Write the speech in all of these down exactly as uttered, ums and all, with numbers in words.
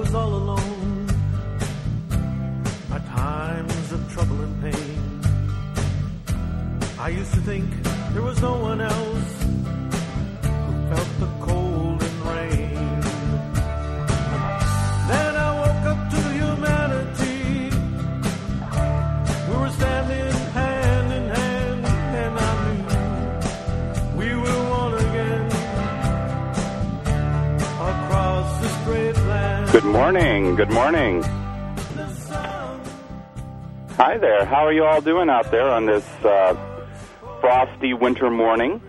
was all alone, my times of trouble and pain, I used to think there was no one else who felt the cold and rain. Then I woke up to humanity. We were standing hand in hand, and I knew we were one again across this great land. Good morning, good morning. Hi there, how are you all doing out there on this uh, frosty winter morning?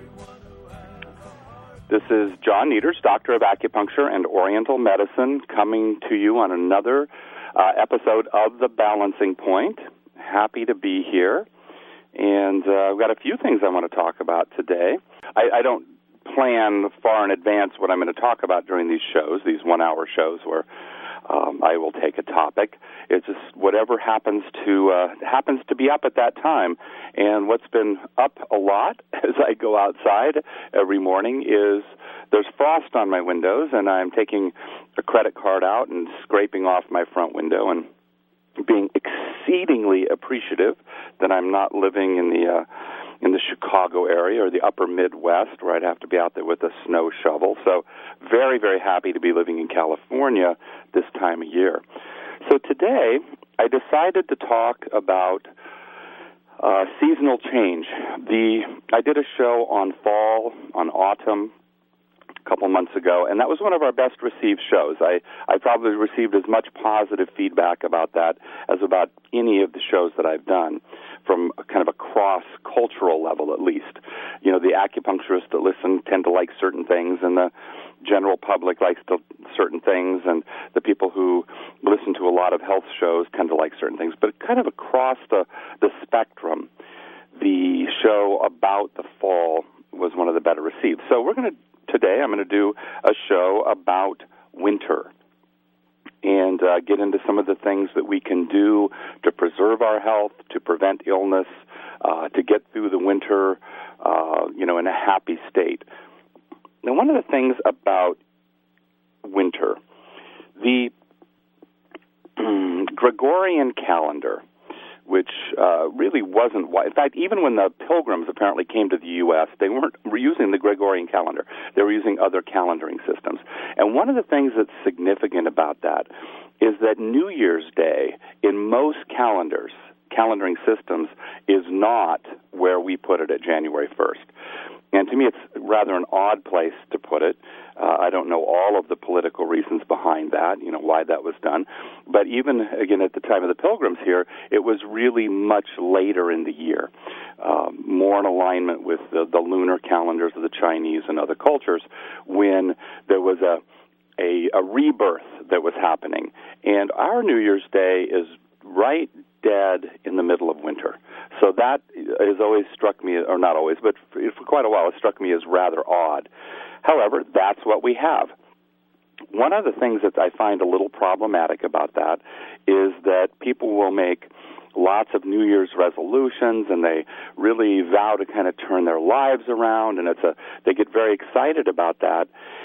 This is John Nieders, Doctor of Acupuncture and Oriental Medicine, coming to you on another uh, episode of The Balancing Point. Happy to be here. And uh, I've got a few things I want to talk about today. I, I don't plan far in advance what I'm going to talk about during these shows, these one-hour shows where um, I will take a topic. It's just whatever happens to uh, happens to be up at that time. And what's been up a lot as I go outside every morning is there's frost on my windows, and I'm taking a credit card out and scraping off my front window and being exceedingly appreciative that I'm not living in the uh, in the Chicago area or the upper Midwest where I'd have to be out there with a snow shovel. So very, very happy to be living in California this time of year. So today I decided to talk about uh, seasonal change. The I did a show on fall, on autumn, a couple months ago, and that was one of our best received shows. I, I probably received as much positive feedback about that as about any of the shows that I've done, from a kind of a cross-cultural level at least. You know, the acupuncturists that listen tend to like certain things, and the general public likes to certain things, and the people who listen to a lot of health shows tend to like certain things. But kind of across the, the spectrum, the show about the fall was one of the better received. So we're going to Today, I'm going to do a show about winter and uh, get into some of the things that we can do to preserve our health, to prevent illness, uh, to get through the winter, uh, you know, in a happy state. Now, one of the things about winter, the Gregorian calendar, which uh, really wasn't... In fact, even when the Pilgrims apparently came to the U S, they weren't using the Gregorian calendar. They were using other calendaring systems. And one of the things that's significant about that is that New Year's Day, in most calendars, calendaring systems, is not where we put it at January first. And to me, it's rather an odd place to put it. Uh, I don't know all of the political reasons behind that, you know, why that was done. But even, again, at the time of the Pilgrims here, it was really much later in the year, uh, more in alignment with the, the lunar calendars of the Chinese and other cultures, when there was a, a, a rebirth that was happening. And our New Year's Day is right dead in the middle of winter. So that has always struck me, or not always, but for, for quite a while, it struck me as rather odd. However, that's what we have. One of the things that I find a little problematic about that is that people will make lots of New Year's resolutions, and they really vow to kind of turn their lives around, and it's a they get very excited about that.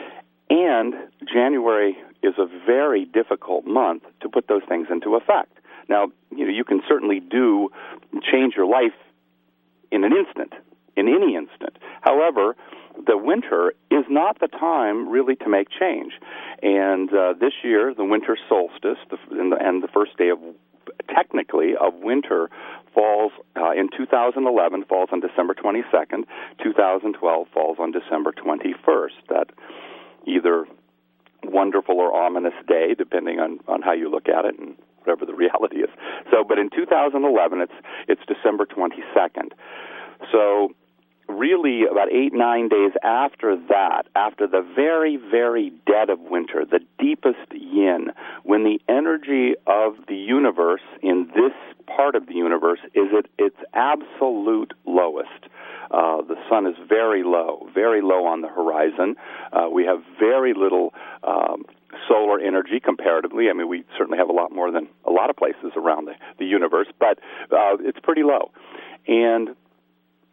And January is a very difficult month to put those things into effect. Now, you know, you can certainly do change your life in an instant, in any instant. However, the winter is not the time really to make change. And uh, this year, the winter solstice the, and, the, and the first day of, technically, of winter falls uh, in two thousand eleven, falls on December twenty-second. two thousand twelve falls on December twenty-first. That either wonderful or ominous day, depending on, on how you look at it and whatever the reality is. So, but in two thousand eleven, it's it's December twenty-second. So, really, about eight, nine days after that, after the very, very dead of winter, the deepest yin, when the energy of the universe in this part of the universe is at its absolute lowest. Uh, the sun is very low, very low on the horizon. Uh, we have very little um, solar energy comparatively. I mean, we certainly have a lot more than a lot of places around the, the universe, but uh, it's pretty low. And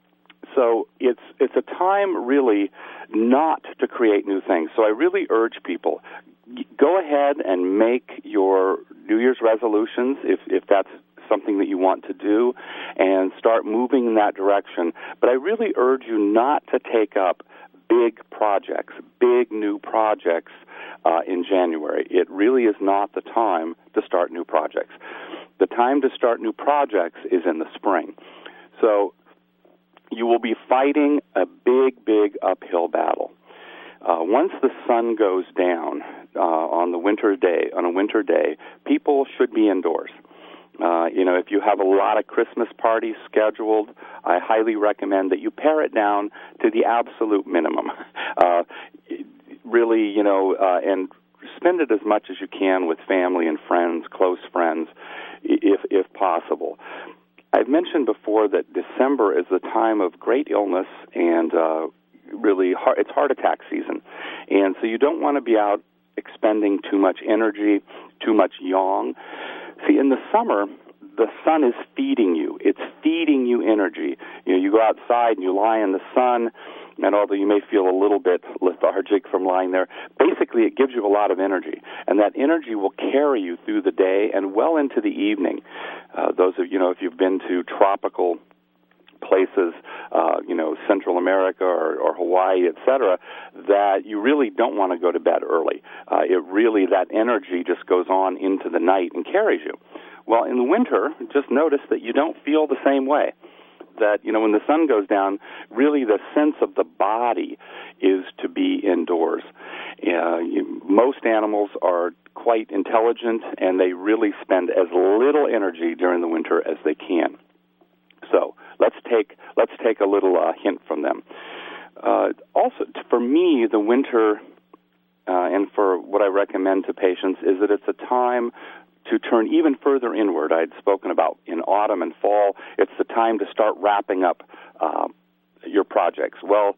so it's it's a time really not to create new things. So I really urge people, go ahead and make your New Year's resolutions if, if that's something that you want to do, and start moving in that direction. But I really urge you not to take up big projects, big new projects uh, in January. It really is not the time to start new projects. The time to start new projects is in the spring. So you will be fighting a big, big uphill battle. Uh, once the sun goes down uh, on the winter day, on a winter day, people should be indoors. Uh, you know, if you have a lot of Christmas parties scheduled, I highly recommend that you pare it down to the absolute minimum. Uh, really, you know, uh, and spend it as much as you can with family and friends, close friends, if if possible. I've mentioned before that December is the time of great illness and uh, really heart, it's heart attack season. And so you don't want to be out expending too much energy, too much yang. See, in the summer, the sun is feeding you. It's feeding you energy. You know, you go outside and you lie in the sun, and although you may feel a little bit lethargic from lying there, basically it gives you a lot of energy. And that energy will carry you through the day and well into the evening. Uh, those of you know, if you've been to tropical places, uh, you know, Central America or, or Hawaii, et cetera, that you really don't want to go to bed early. Uh, it really, that energy just goes on into the night and carries you. Well, in the winter, just notice that you don't feel the same way. That, you know, when the sun goes down, really the sense of the body is to be indoors. Uh, you, most animals are quite intelligent, and they really spend as little energy during the winter as they can. So let's take let's take a little uh, hint from them. Uh, also, for me, the winter, uh, and for what I recommend to patients, is that it's a time to turn even further inward. I'd spoken about in autumn and fall. It's the time to start wrapping up uh, your projects. Well,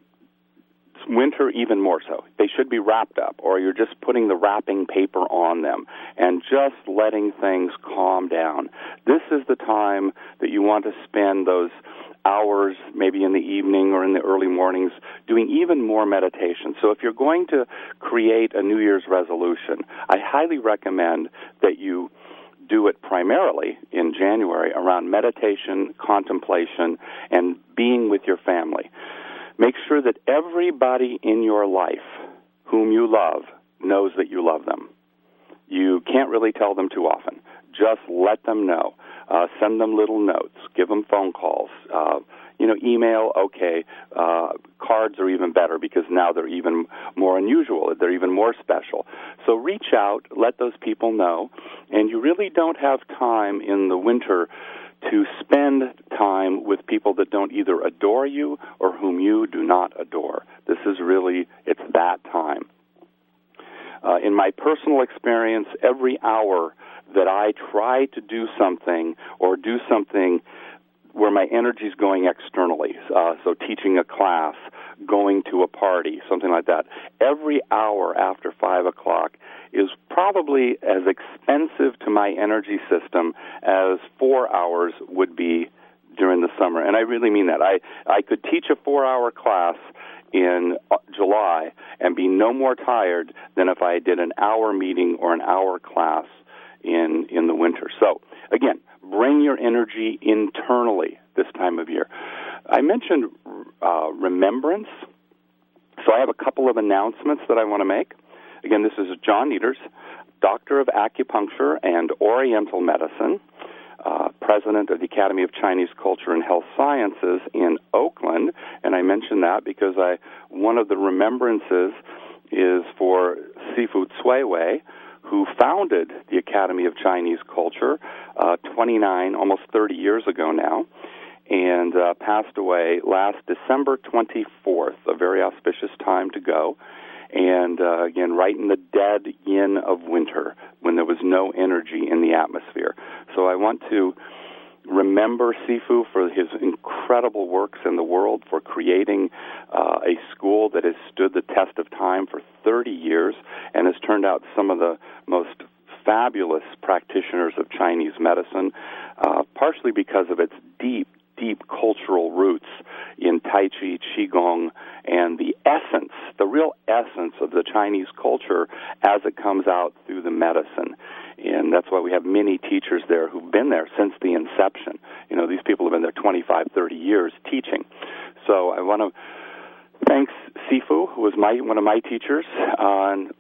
winter even more so. They should be wrapped up, or you're just putting the wrapping paper on them and just letting things calm down. This is the time that you want to spend those hours, maybe in the evening or in the early mornings, doing even more meditation. So if you're going to create a New Year's resolution, I highly recommend that you do it primarily in January around meditation, contemplation, and being with your family. Make sure that everybody in your life whom you love knows that you love them. You can't really tell them too often. Just let them know. Uh, send them little notes. Give them phone calls. Uh, you know, email, okay. Uh, cards are even better because now they're even more unusual. They're even more special. So reach out, let those people know, and you really don't have time in the winter to spend time with people that don't either adore you or whom you do not adore. This is really, it's that time. Uh, in my personal experience, every hour that I try to do something or do something where my energy is going externally, uh, so teaching a class, going to a party, something like that, every hour after five o'clock is probably as expensive to my energy system as four hours would be during the summer. And I really mean that. I, I could teach a four-hour class in July and be no more tired than if I did an hour meeting or an hour class in, in the winter. So, again, bring your energy internally this time of year. I mentioned uh, remembrance, so I have a couple of announcements that I want to make. Again, this is John Neters, Doctor of Acupuncture and Oriental Medicine, uh, President of the Academy of Chinese Culture and Health Sciences in Oakland, and I mention that because I one of the remembrances is for Sifu Cui Wei, who founded the Academy of Chinese Culture uh, twenty-nine, almost thirty years ago now, and uh, passed away last December twenty-fourth, a very auspicious time to go. And, uh, again, right in the dead yin of winter when there was no energy in the atmosphere. So I want to remember Sifu for his incredible works in the world, for creating uh, a school that has stood the test of time for thirty years and has turned out some of the most fabulous practitioners of Chinese medicine, uh, partially because of its deep, deep cultural roots in Tai Chi, Qigong, and the essence, the real essence of the Chinese culture as it comes out through the medicine. And that's why we have many teachers there who've been there since the inception. You know, these people have been there twenty-five, thirty years teaching. So I want to thank Sifu, who was my one of my teachers, uh, and,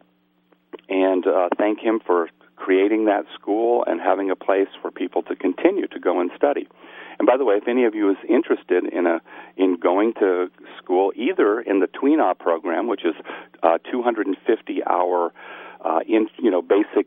and uh, thank him for creating that school and having a place for people to continue to go and study. And by the way, if any of you is interested in a in going to school, either in the Tweenaw program, which is a two hundred fifty hour uh, in you know basic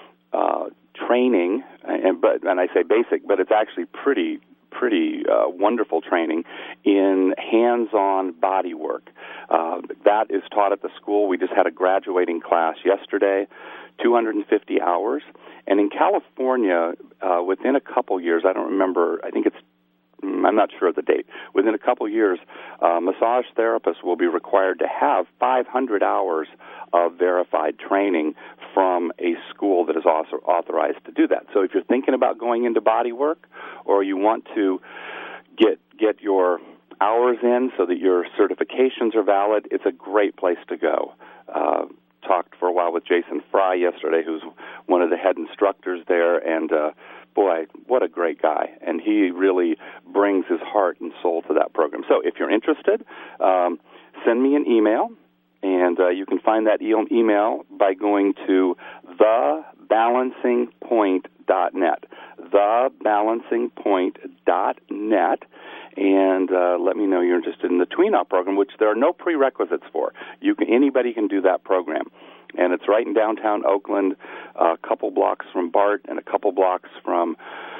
uh, training, and but and I say basic, but it's actually pretty pretty uh, wonderful training in hands-on body work. Uh, that is taught at the school. We just had a graduating class yesterday, two hundred fifty hours. And in California, uh, within a couple years, I don't remember, I think it's, I'm not sure of the date, within a couple years, uh, massage therapists will be required to have five hundred hours of verified training from a school that is also authorized to do that. So if you're thinking about going into body work, or you want to get get your hours in so that your certifications are valid, it's a great place to go. Uh, talked for a while with Jason Fry yesterday, who's one of the head instructors there, and uh, boy, what a great guy. And he really brings his heart and soul to that program. So if you're interested, um, send me an email, and uh, you can find that e- email by going to the balancing point dot net, the balancing point dot net, and uh, let me know you're interested in the Tweenaw program, which there are no prerequisites for. You can anybody can do that program, and it's right in downtown Oakland, a couple blocks from BART and a couple blocks from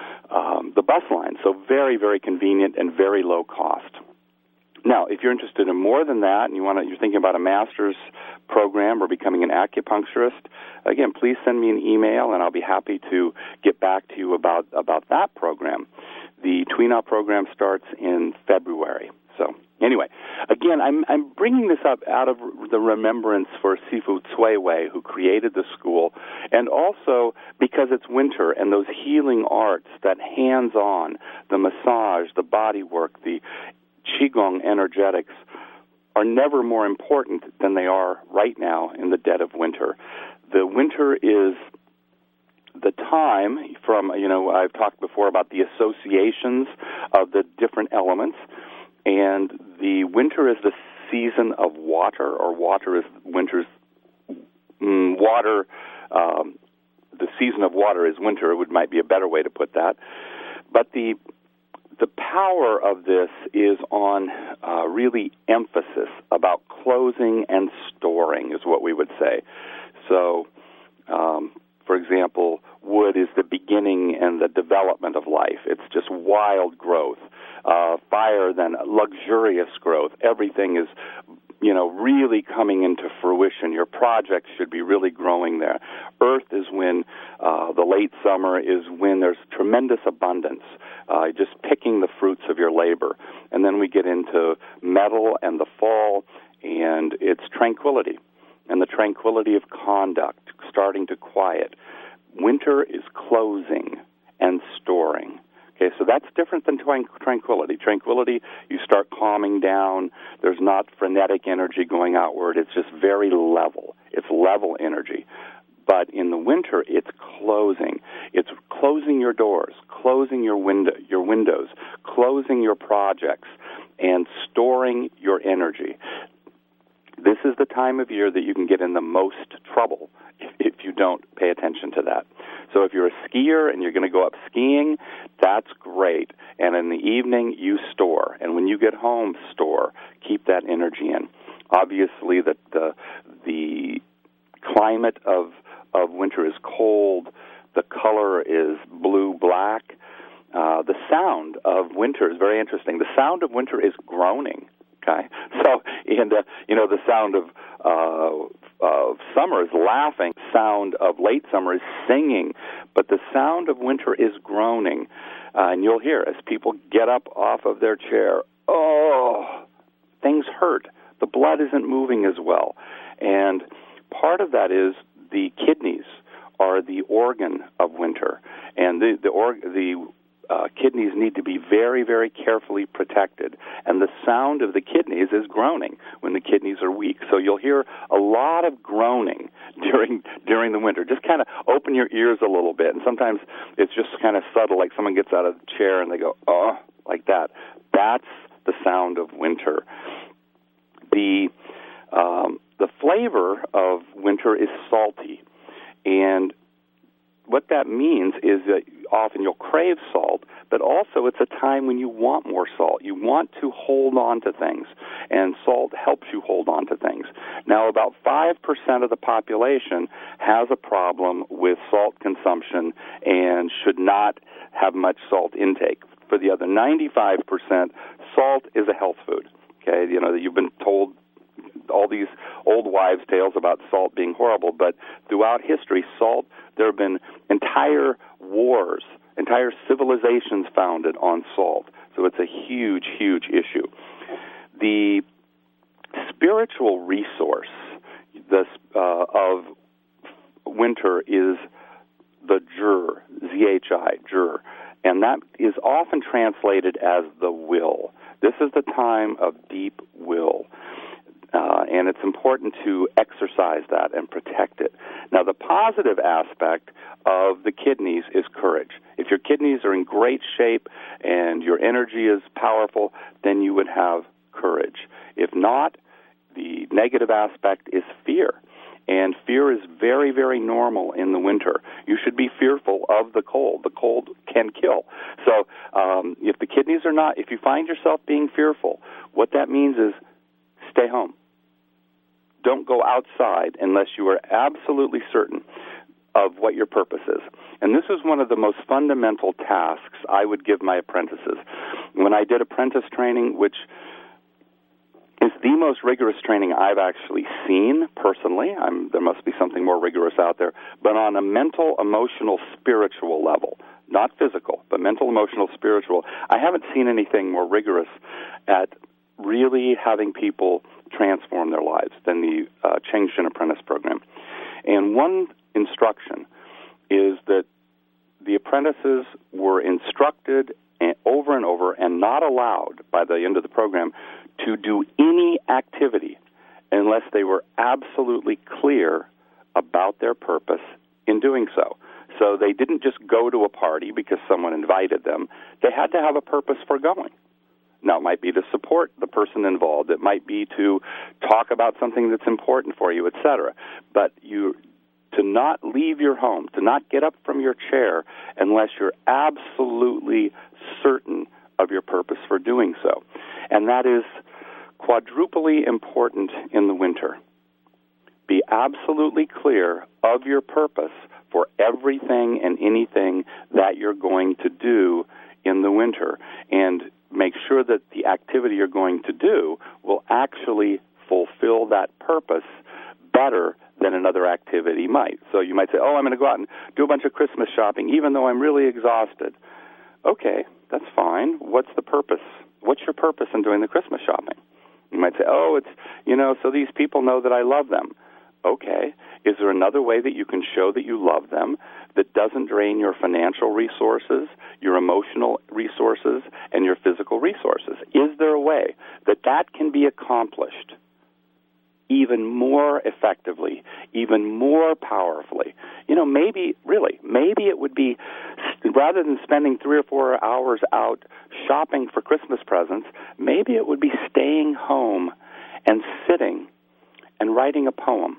um, the bus line. So very, very convenient and very low cost. Now, if you're interested in more than that, and you want to, you're thinking about a master's program or becoming an acupuncturist, again, please send me an email, and I'll be happy to get back to you about about that program. The Tweenaw program starts in February. So anyway, again, I'm I'm bringing this up out of the remembrance for Sifu Cui Wei, who created the school, and also because it's winter and those healing arts, that hands-on, the massage, the body work, the Qigong energetics are never more important than they are right now in the dead of winter. The winter is the time from, you know, I've talked before about the associations of the different elements, and the winter is the season of water, or water is winter's mm, water. Um, the season of water is winter. It would might be a better way to put that. But the the power of this is on uh, really emphasis about closing and storing, is what we would say. So, um, for example, wood is the beginning and the development of life. It's just wild growth. Uh, fire, then luxurious growth. Everything is, you know, really coming into fruition. Your projects should be really growing there. Earth is when uh, the late summer is when there's tremendous abundance, uh, just picking the fruits of your labor. And then we get into metal and the fall, and it's tranquility, and the tranquility of conduct starting to quiet. Winter is closing and storing. Okay, so that's different than tranquility. Tranquility, you start calming down. There's not frenetic energy going outward. It's just very level. It's level energy. But in the winter, it's closing. It's closing your doors, closing your window, your windows, closing your projects, and storing your energy. This is the time of year that you can get in the most trouble if you don't pay attention to that. So if you're a skier and you're going to go up skiing, that's great. And in the evening, you store. And when you get home, store. Keep that energy in. Obviously, the the, the climate of of winter is cold. The color is blue-black. Uh, the sound of winter is very interesting. The sound of winter is groaning. Okay, so and uh, you know the sound of uh, of summer is laughing. Sound of late summer is singing, but the sound of winter is groaning, uh, and you'll hear as people get up off of their chair. Oh, things hurt. The blood isn't moving as well, and part of that is the kidneys are the organ of winter, and the the or, the uh, kidneys need to be very, very carefully protected. And the sound of the kidneys is groaning when the kidneys are weak. So you'll hear a lot of groaning during during the winter. Just kind of open your ears a little bit. And sometimes it's just kind of subtle, like someone gets out of the chair and they go, oh, like that. That's the sound of winter. The um, the flavor of winter is salty. And what that means is that often you'll crave salt, but also it's a time when you want more salt. You want to hold on to things, and salt helps you hold on to things. Now, about five percent of the population has a problem with salt consumption and should not have much salt intake. For the other ninety-five percent, salt is a health food. Okay, you know, you've been told all these old wives' tales about salt being horrible, but throughout history, salt, there have been entire wars, entire civilizations founded on salt. So it's a huge, huge issue. The spiritual resource this, uh, of winter is the jur, Z H I, jur, and that is often translated as the will. This is the time of deep will. Uh, and it's important to exercise that and protect it. Now, the positive aspect of the kidneys is courage. If your kidneys are in great shape and your energy is powerful, then you would have courage. If not, the negative aspect is fear. And fear is very, very normal in the winter. You should be fearful of the cold. The cold can kill. So um, if the kidneys are not, if you find yourself being fearful, what that means is stay home. Don't go outside unless you are absolutely certain of what your purpose is. And this is one of the most fundamental tasks I would give my apprentices. When I did apprentice training, which is the most rigorous training I've actually seen personally, I'm, there must be something more rigorous out there, but on a mental, emotional, spiritual level, not physical, but mental, emotional, spiritual, I haven't seen anything more rigorous at really having people transform their lives than the uh, Cheng Shin Apprentice Program. And one instruction is that the apprentices were instructed over and over and not allowed by the end of the program to do any activity unless they were absolutely clear about their purpose in doing so. So they didn't just go to a party because someone invited them. They had to have a purpose for going. Now, it might be to support the person involved. It might be to talk about something that's important for you, et cetera. But you, to not leave your home, to not get up from your chair unless you're absolutely certain of your purpose for doing so. And that is quadruply important in the winter. Be absolutely clear of your purpose for everything and anything that you're going to do in the winter. And make sure that the activity you're going to do will actually fulfill that purpose better than another activity might. So you might say, oh, I'm going to go out and do a bunch of Christmas shopping, even though I'm really exhausted. Okay, that's fine. What's the purpose? What's your purpose in doing the Christmas shopping? You might say, oh, it's, you know, so these people know that I love them. Okay, is there another way that you can show that you love them that doesn't drain your financial resources, your emotional resources, and your physical resources? Is there a way that that can be accomplished even more effectively, even more powerfully? You know, maybe, really, maybe it would be, rather than spending three or four hours out shopping for Christmas presents, maybe it would be staying home and sitting and writing a poem.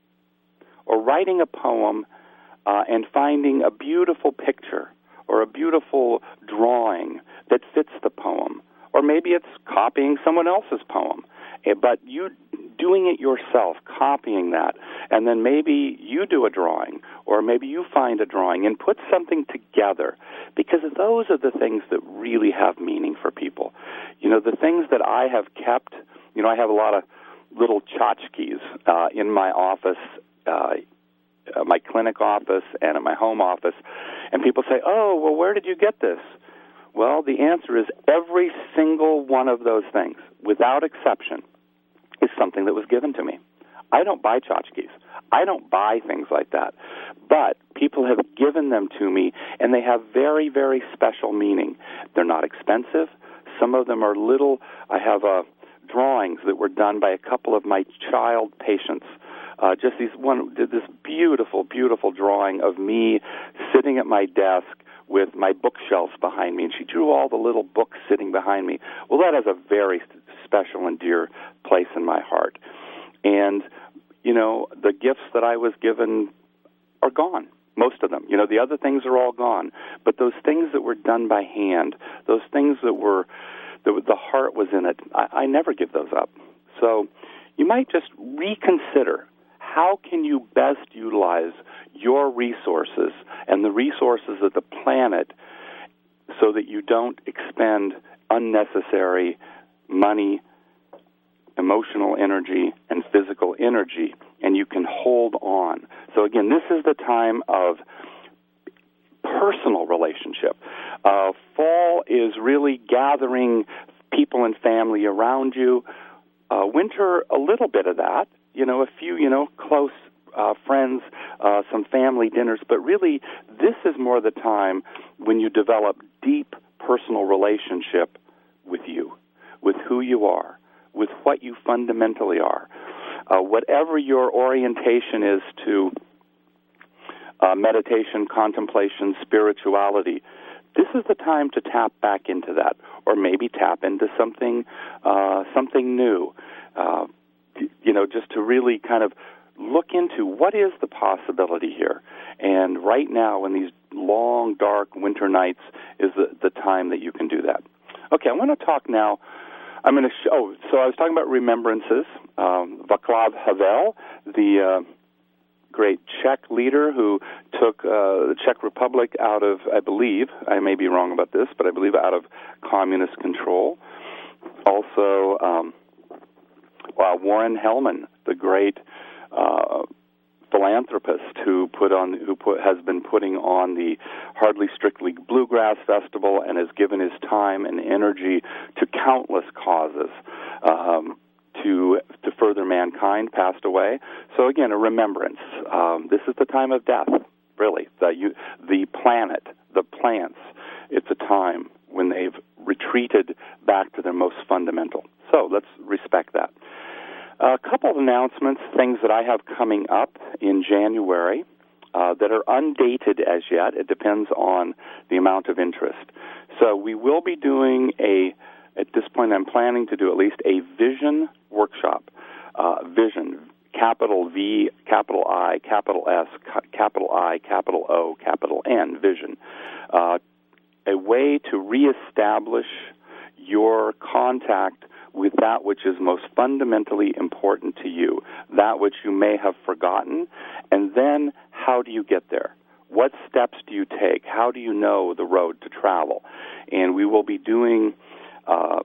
Or writing a poem uh, and finding a beautiful picture or a beautiful drawing that fits the poem. Or maybe it's copying someone else's poem. But you doing it yourself, copying that, and then maybe you do a drawing, or maybe you find a drawing and put something together, because those are the things that really have meaning for people. You know, the things that I have kept, you know, I have a lot of little tchotchkes uh, in my office, uh, uh, my clinic office, and at my home office, and people say, oh, well, where did you get this? Well, the answer is every single one of those things, without exception, is something that was given to me. I don't buy tchotchkes. I don't buy things like that. But people have given them to me, and they have very, very special meaning. They're not expensive. Some of them are little. I have uh, drawings that were done by a couple of my child patients. Uh, just these one did this beautiful, beautiful drawing of me sitting at my desk with my bookshelves behind me, and she drew all the little books sitting behind me. Well, that has a very special and dear place in my heart. And, you know, the gifts that I was given are gone, most of them. You know, the other things are all gone. But those things that were done by hand, those things that were, that the heart was in it, I, I never give those up. So you might just reconsider, how can you best utilize your resources and the resources of the planet so that you don't expend unnecessary money, emotional energy, and physical energy, and you can hold on. So again, this is the time of personal relationship. Uh, fall is really gathering people and family around you. Uh, winter, a little bit of that. You know, a few, you know, close uh, friends, uh, some family dinners, but really this is more the time when you develop deep personal relationship with you, with who you are, with what you fundamentally are. Uh, whatever your orientation is to uh, meditation, contemplation, spirituality, this is the time to tap back into that, or maybe tap into something, uh, something new. Uh, you know, just to really kind of look into what is the possibility here. And right now, in these long, dark winter nights, is the, the time that you can do that. Okay, I want to talk now. I'm going to show. Oh, so I was talking about remembrances. Um, Václav Havel, the uh, great Czech leader who took uh, the Czech Republic out of, I believe, I may be wrong about this, but I believe out of communist control. Also, um, Uh, Warren Hellman, the great uh, philanthropist who put on, who put, has been putting on the Hardly Strictly Bluegrass Festival and has given his time and energy to countless causes um, to to further mankind, passed away. So again, a remembrance. Um, this is the time of death, really. The, you, the planet, the plants. It's a time when they've retreated back to their most fundamental. So let's respect that. A couple of announcements, things that I have coming up in January uh, that are undated as yet. It depends on the amount of interest. So we will be doing a, at this point I'm planning to do at least a vision workshop. Uh, vision, capital V, capital I, capital S, capital I, capital O, capital N, vision. Uh, a way to reestablish your contact with that which is most fundamentally important to you, that which you may have forgotten, and then how do you get there? What steps do you take? How do you know the road to travel? And we will be doing uh,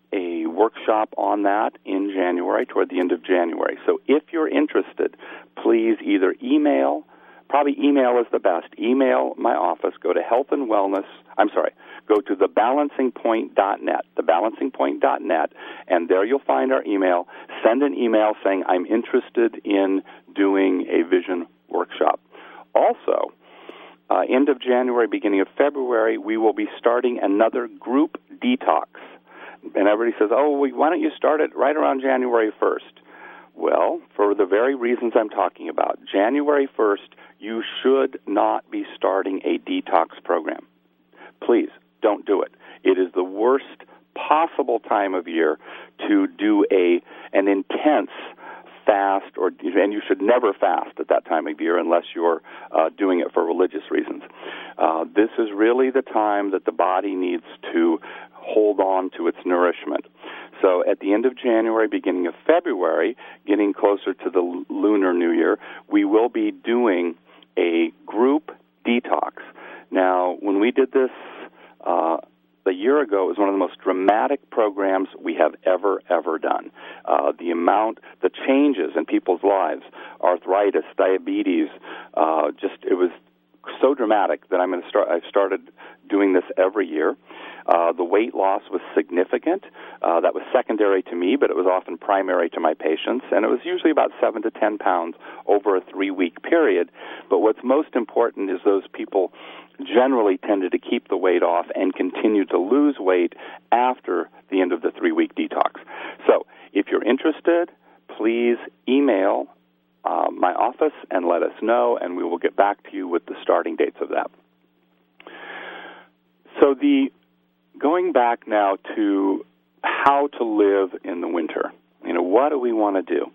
a workshop on that in January, toward the end of January. So if you're interested, please either email, probably email is the best, email my office, go to health and wellness, I'm sorry, go to the balancing point dot net, the balancing point dot net, and there you'll find our email. Send an email saying, I'm interested in doing a vision workshop. Also, uh, end of January, beginning of February, we will be starting another group detox. And everybody says, oh, well, why don't you start it right around January first? Well, for the very reasons I'm talking about. January first, you should not be starting a detox program. Please, don't do it. It is the worst possible time of year to do a an intense fast, or and you should never fast at that time of year unless you're uh, doing it for religious reasons. Uh, this is really the time that the body needs to hold on to its nourishment. So at the end of January, beginning of February, getting closer to the Lunar New Year, we will be doing a group detox. Now, when we did this uh, a year ago, it was one of the most dramatic programs we have ever, ever done. Uh, the amount, the changes in people's lives, arthritis, diabetes, uh, just, it was so dramatic that I'm going to start, I've started doing this every year. Uh, the weight loss was significant. Uh, that was secondary to me, but it was often primary to my patients, and it was usually about seven to ten pounds over a three-week period. But what's most important is those people generally tended to keep the weight off and continue to lose weight after the end of the three-week detox. So if you're interested, please email uh, my office and let us know, and we will get back to you with the starting dates of that. So the going back now to how to live in the winter, you know, what do we want to do?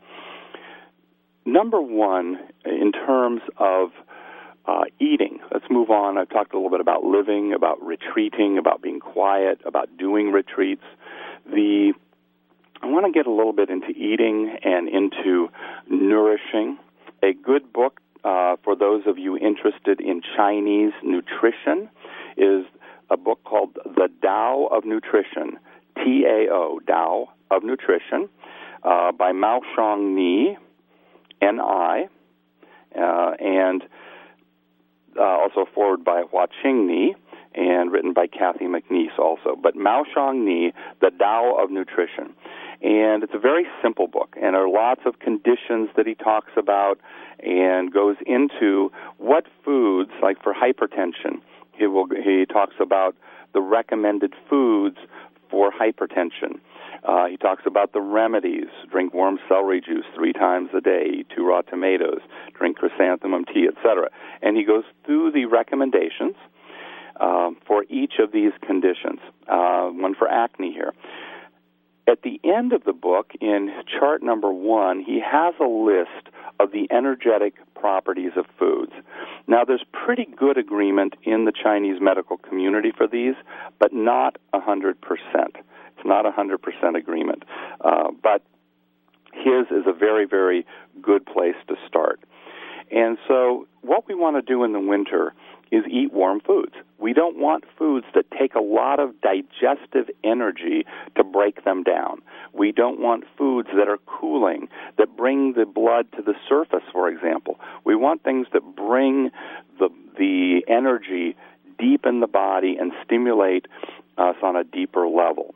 Number one, in terms of uh, eating, let's move on. I've talked a little bit about living, about retreating, about being quiet, about doing retreats. The I want to get a little bit into eating and into nourishing. A good book uh, for those of you interested in Chinese nutrition is a book called The Tao of Nutrition, T A O, Tao of Nutrition, uh, by Mao Shang Ni, N I, uh, and uh, also forward by Hua Qing Ni, and written by Kathy McNeese also. But Mao Shang Ni, The Tao of Nutrition. And it's a very simple book, and there are lots of conditions that he talks about and goes into what foods, like for hypertension, he will he talks about the recommended foods for hypertension. Uh, he talks about the remedies. Drink warm celery juice three times a day, eat two raw tomatoes, drink chrysanthemum tea, et cetera. And he goes through the recommendations uh, for each of these conditions. Uh, one for acne here. At the end of the book, in chart number one, he has a list of the energetic properties of foods. Now, there's pretty good agreement in the Chinese medical community for these, but not one hundred percent. It's not one hundred percent agreement. Uh, but his is a very, very good place to start. And so what we want to do in the winter is eat warm foods. We don't want foods that take a lot of digestive energy to break them down. We don't want foods that are cooling, that bring the blood to the surface, for example. We want things that bring the the energy deep in the body and stimulate us on a deeper level.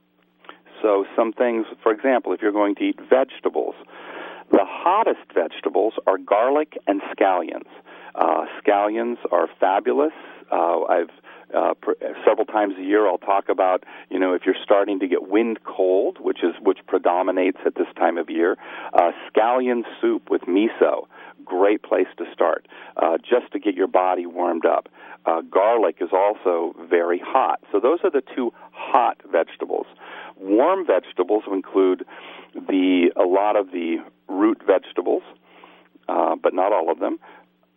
So some things, for example, if you're going to eat vegetables, the hottest vegetables are garlic and scallions. Uh, scallions are fabulous. Uh, I've uh, pr- several times a year I'll talk about, you know, if you're starting to get wind cold, which is which predominates at this time of year, uh, scallion soup with miso, great place to start, uh, just to get your body warmed up. Uh, garlic is also very hot. So those are the two hot vegetables. Warm vegetables include the a lot of the root vegetables, uh, but not all of them.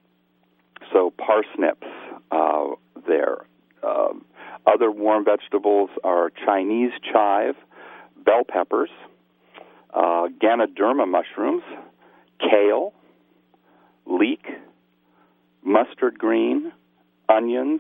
So parsnips uh, there. Uh, other warm vegetables are Chinese chive, bell peppers, uh, Ganoderma mushrooms, kale, leek, mustard green, onions,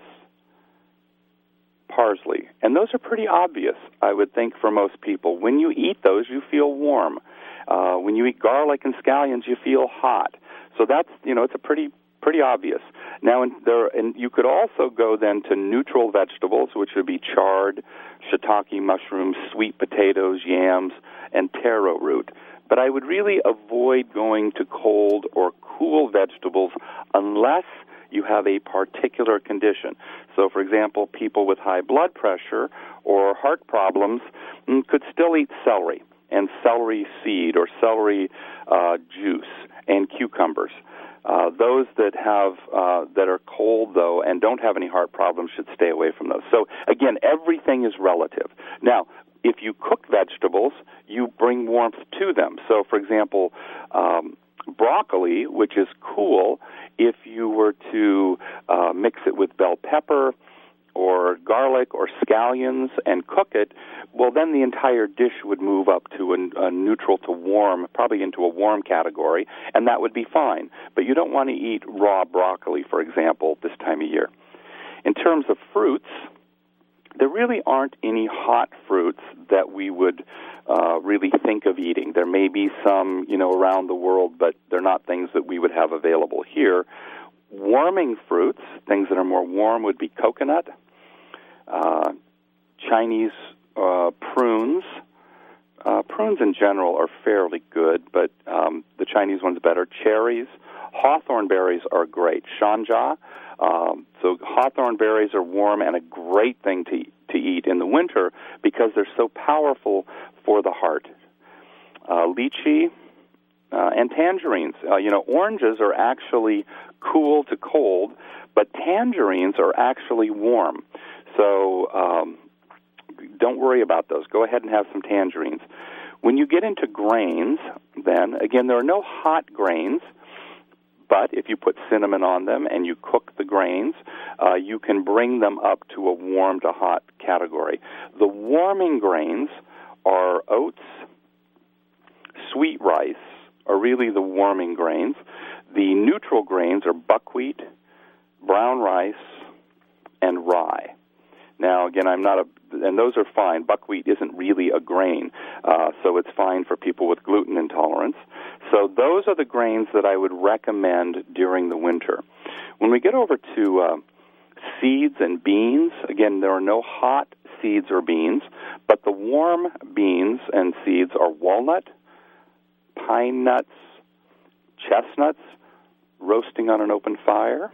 parsley. And those are pretty obvious, I would think, for most people. When you eat those, you feel warm. Uh, when you eat garlic and scallions, you feel hot. So that's, you know, it's a pretty pretty obvious. Now, in there, and you could also go then to neutral vegetables, which would be chard, shiitake mushrooms, sweet potatoes, yams, and taro root. But I would really avoid going to cold or cool vegetables unless you have a particular condition. So, for example, people with high blood pressure or heart problems mm, could still eat celery and celery seed or celery uh, juice and cucumbers. Uh, those that have uh, that are cold, though, and don't have any heart problems should stay away from those. So, again, everything is relative. Now, if you cook vegetables, you bring warmth to them. So, for example, um, broccoli, which is cool, if you were to uh, mix it with bell pepper or garlic or scallions and cook it, well, then the entire dish would move up to a, a neutral to warm, probably into a warm category, and that would be fine. But you don't want to eat raw broccoli, for example, this time of year. In terms of fruits, there really aren't any hot fruits that we would uh, really think of eating. There may be some, you know, around the world, but they're not things that we would have available here. Warming fruits, things that are more warm, would be coconut, uh, Chinese uh, prunes. Uh, prunes in general are fairly good, but um, the Chinese one's better. Cherries. Hawthorn berries are great. Shanja. Um, so hawthorn berries are warm and a great thing to to eat in the winter because they're so powerful for the heart. Uh, lychee uh, and tangerines. Uh, you know, oranges are actually cool to cold, but tangerines are actually warm. So um, don't worry about those. Go ahead and have some tangerines. When you get into grains, then, again, there are no hot grains, but if you put cinnamon on them and you cook the grains, uh, you can bring them up to a warm to hot category. The warming grains are oats, sweet rice are really the warming grains. The neutral grains are buckwheat, brown rice, and rye. Now, again, I'm not a, and those are fine. Buckwheat isn't really a grain, uh, so it's fine for people with gluten intolerance. So those are the grains that I would recommend during the winter. When we get over to uh, seeds and beans, again, there are no hot seeds or beans, but the warm beans and seeds are walnut, pine nuts, chestnuts, roasting on an open fire,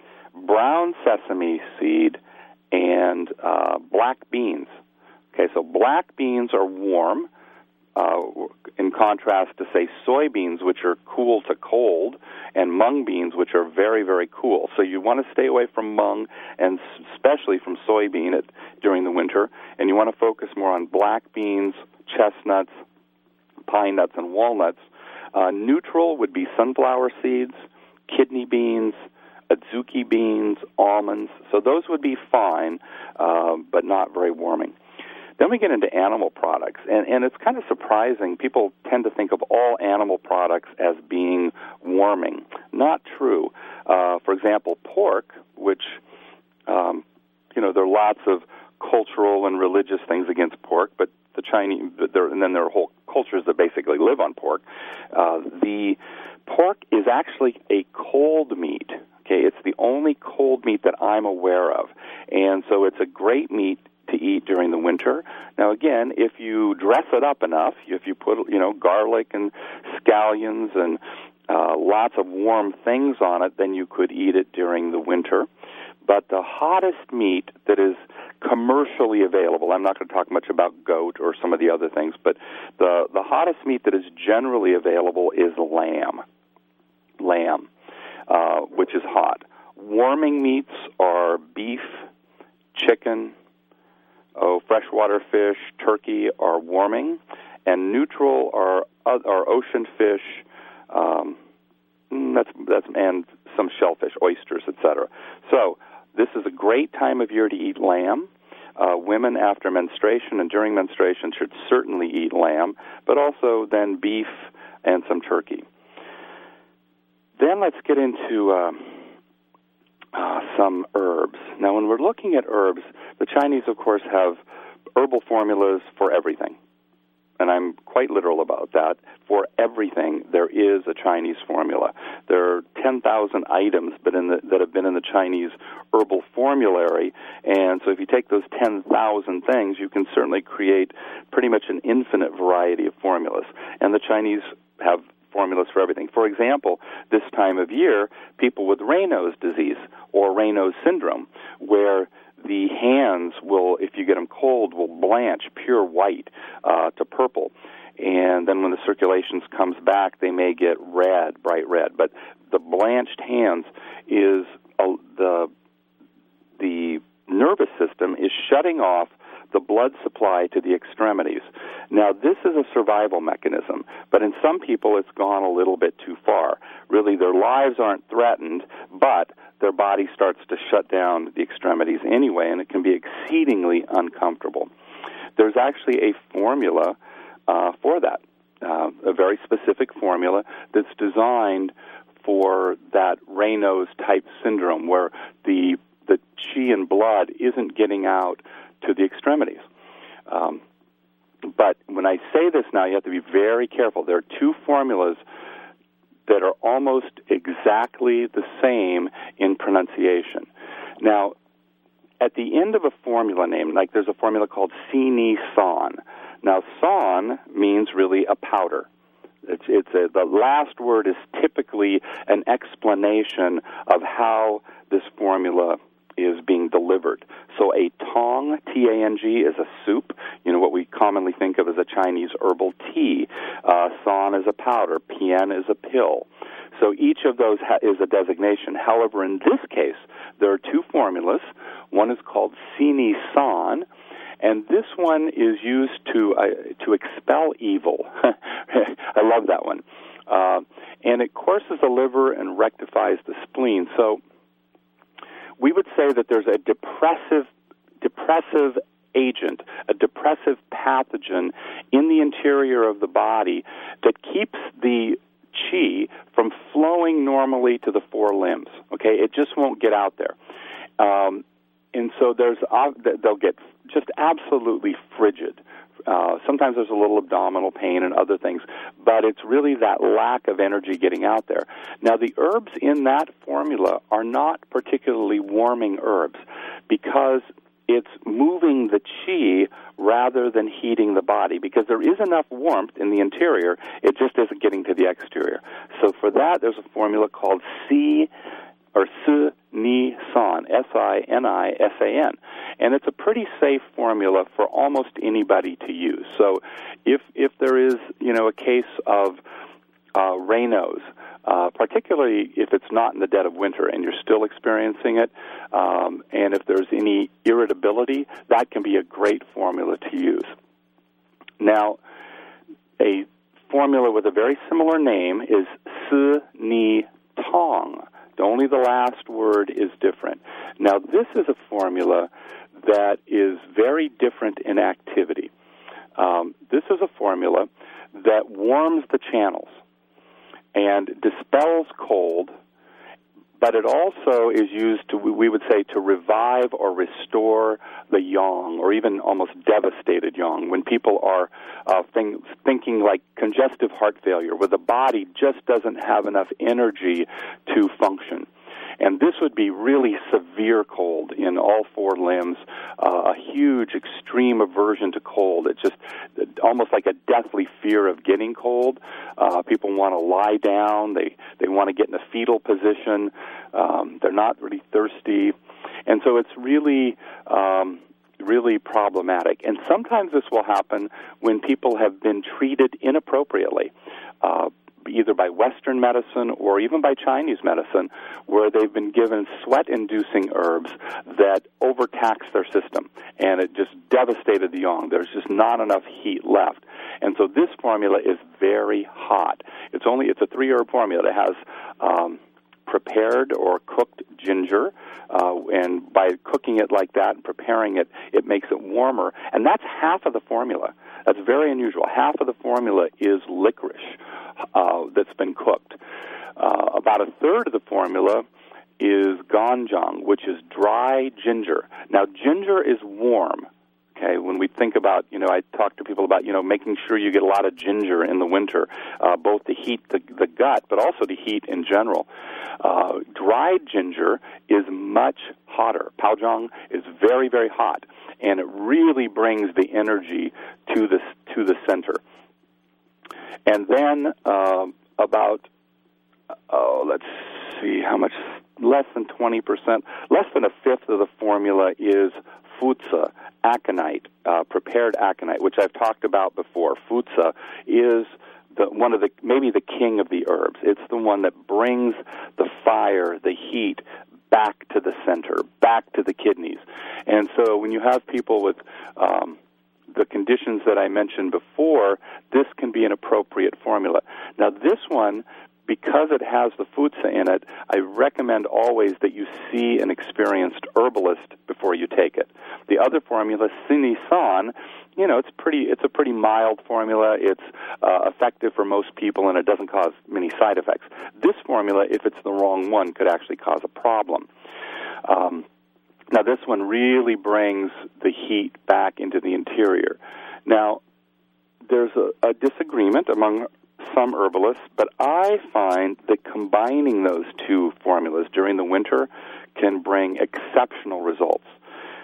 brown sesame seed, and uh, black beans. Okay, so black beans are warm, uh, in contrast to, say, soybeans, which are cool to cold, and mung beans, which are very, very cool. So you want to stay away from mung, and especially from soybean at, during the winter, and you want to focus more on black beans, chestnuts, pine nuts, and walnuts. Uh, neutral would be sunflower seeds, kidney beans, adzuki beans, almonds. So those would be fine, uh, but not very warming. Then we get into animal products, and, and it's kind of surprising. People tend to think of all animal products as being warming. Not true. Uh, for example, pork, which, um, you know, there are lots of cultural and religious things against pork, but the Chinese, there, and then there are whole cultures that basically live on pork. Uh, the pork is actually a cold meat. Okay, it's the only cold meat that I'm aware of, and so it's a great meat to eat during the winter. Now, again, if you dress it up enough, if you put, you know, garlic and scallions and uh, lots of warm things on it, then you could eat it during the winter. But the hottest meat that is commercially available, I'm not going to talk much about goat or some of the other things, but the, the hottest meat that is generally available is lamb. Lamb. Uh, which is hot. Warming meats are beef, chicken, oh, freshwater fish, turkey are warming, and neutral are are ocean fish, um, that's that's and some shellfish, oysters, et cetera. So this is a great time of year to eat lamb. Uh, women after menstruation and during menstruation should certainly eat lamb, but also then beef and some turkey. Then let's get into uh, uh, some herbs. Now, when we're looking at herbs, the Chinese, of course, have herbal formulas for everything. And I'm quite literal about that. For everything, there is a Chinese formula. There are ten thousand items but in the, that have been in the Chinese herbal formulary. And so if you take those ten thousand things, you can certainly create pretty much an infinite variety of formulas. And the Chinese have formulas for everything. For example, this time of year, people with Raynaud's disease or Raynaud's syndrome, where the hands will, if you get them cold, will blanch pure white uh, to purple. And then when the circulation comes back, they may get red, bright red. But the blanched hands is uh, the the nervous system is shutting off the blood supply to the extremities. Now, this is a survival mechanism, but in some people it's gone a little bit too far. Really, their lives aren't threatened, but their body starts to shut down the extremities anyway, and it can be exceedingly uncomfortable. There's actually a formula uh, for that, uh, a very specific formula that's designed for that Raynaud's type syndrome, where the the qi in blood isn't getting out to the extremities. Um, but when I say this now, you have to be very careful. There are two formulas that are almost exactly the same in pronunciation. Now, at the end of a formula name, like there's a formula called Sini-San. Now, san means really a powder. It's, it's a, the last word is typically an explanation of how this formula is being delivered. So a tong, T A N G, is a soup, you know, what we commonly think of as a Chinese herbal tea. Uh, san is a powder. Pian is a pill. So each of those ha- is a designation. However, in this case, there are two formulas. One is called Sini-San, and this one is used to uh, to expel evil. I love that one. Uh, and it courses the liver and rectifies the spleen. So we would say that there's a depressive depressive agent, a depressive pathogen in the interior of the body that keeps the qi from flowing normally to the four limbs. Okay, it just won't get out there. Um, and so there's uh, they'll get just absolutely frigid. Uh, sometimes there's a little abdominal pain and other things, but it's really that lack of energy getting out there. Now, the herbs in that formula are not particularly warming herbs because it's moving the qi rather than heating the body, because there is enough warmth in the interior, it just isn't getting to the exterior. So for that, there's a formula called Si or Si-Ni-San, S I N I S A N. And it's a pretty safe formula for almost anybody to use. So if if there is, you know, a case of uh, Raynaud's, uh, particularly if it's not in the dead of winter and you're still experiencing it, um, and if there's any irritability, that can be a great formula to use. Now, a formula with a very similar name is Si-Ni-Tong. Only the last word is different. Now, this is a formula that is very different in activity. Um, this is a formula that warms the channels and dispels cold, but it also is used to, we would say, to revive or restore the yang, or even almost devastated yang, when people are uh, think, thinking like congestive heart failure, where the body just doesn't have enough energy to function. And this would be really severe cold in all four limbs, uh, a huge, extreme aversion to cold. It's just almost like a deathly fear of getting cold. Uh, people want to lie down. They, they want to get in a fetal position. Um, they're not really thirsty. And so it's really, um, really problematic. And sometimes this will happen when people have been treated inappropriately, uh, either by Western medicine or even by Chinese medicine, where they've been given sweat-inducing herbs that overtax their system, and it just devastated the yang. There's just not enough heat left. And so this formula is very hot. It's only it's a three-herb formula. It has um, prepared or cooked ginger, uh, and by cooking it like that and preparing it, it makes it warmer. And that's half of the formula. That's very unusual. Half of the formula is licorice uh, that's been cooked. Uh, about a third of the formula is ganjang, which is dry ginger. Now, ginger is warm. Okay, when we think about, you know, I talk to people about, you know, making sure you get a lot of ginger in the winter, uh, both to heat the, the gut, but also to heat in general. Uh, dried ginger is much hotter. Paojang is very, very hot, and it really brings the energy to the, to the center. And then uh, about, oh, let's see, how much, less than twenty percent, less than a fifth of the formula is futsa, aconite, uh, prepared aconite, which I've talked about before. Futsa is the, one of the, maybe the king of the herbs. It's the one that brings the fire, the heat, back to the center, back to the kidneys. And so when you have people with um, the conditions that I mentioned before, this can be an appropriate formula. Now, this one, because it has the futsa in it, I recommend always that you see an experienced herbalist before you take it. The other formula, Sini-San, you know, it's pretty. It's a pretty mild formula. It's uh, effective for most people, and it doesn't cause many side effects. This formula, if it's the wrong one, could actually cause a problem. Um, now, this one really brings the heat back into the interior. Now, there's a, a disagreement among some herbalists, but I find that combining those two formulas during the winter can bring exceptional results.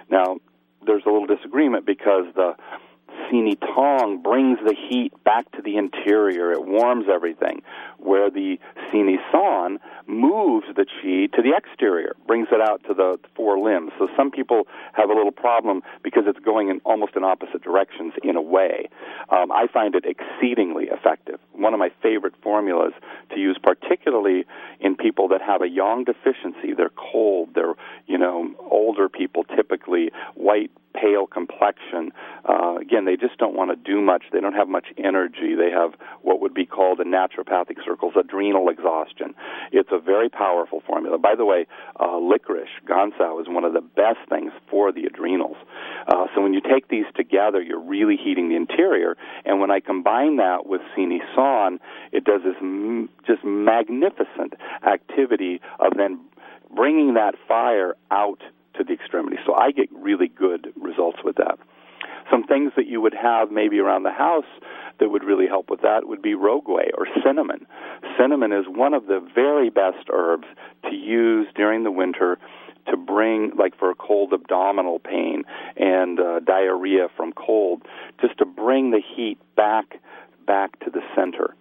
Now, there's a little disagreement because the Sini Tong brings the heat back to the interior. It warms everything, where the Sini San moves the qi to the exterior, brings it out to the four limbs. So some people have a little problem because it's going in almost in opposite directions in a way. Um, I find it exceedingly effective. One of my favorite formulas to use, particularly in people that have a yang deficiency. They're cold. They're, you know, older people, typically white, pale complexion. Uh, again, they just don't want to do much. They don't have much energy. They have what would be called in naturopathic circles adrenal exhaustion. It's a very powerful formula. By the way, uh, licorice, gansao, is one of the best things for the adrenals. Uh, so when you take these together, you're really heating the interior. And when I combine that with Sini San, it does this m- just magnificent activity of then bringing that fire out to the extremity. So I get really good results with that. Some things that you would have maybe around the house that would really help with that would be roguay or cinnamon. Cinnamon is one of the very best herbs to use during the winter to bring, like for a cold abdominal pain and uh, diarrhea from cold, just to bring the heat back back to the center.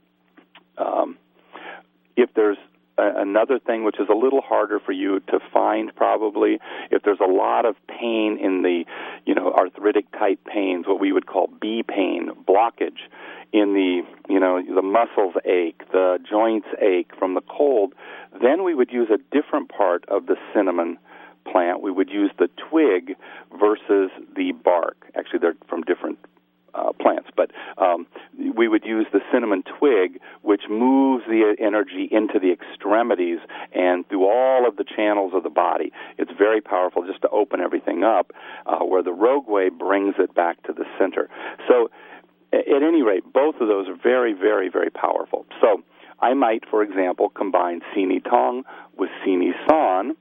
Um, if there's Another thing which is a little harder for you to find probably, if there's a lot of pain in the, you know, arthritic type pains, what we would call B pain, blockage in the, you know, the muscles ache, the joints ache from the cold, then we would use a different part of the cinnamon plant. We would use the twig versus the bark. Actually, they're from different Uh, plants, but um, we would use the cinnamon twig, which moves the energy into the extremities and through all of the channels of the body. It's very powerful just to open everything up, uh, where the roguay brings it back to the center. So at any rate, both of those are very, very, very powerful. So I might, for example, combine Sini Tong with Sini San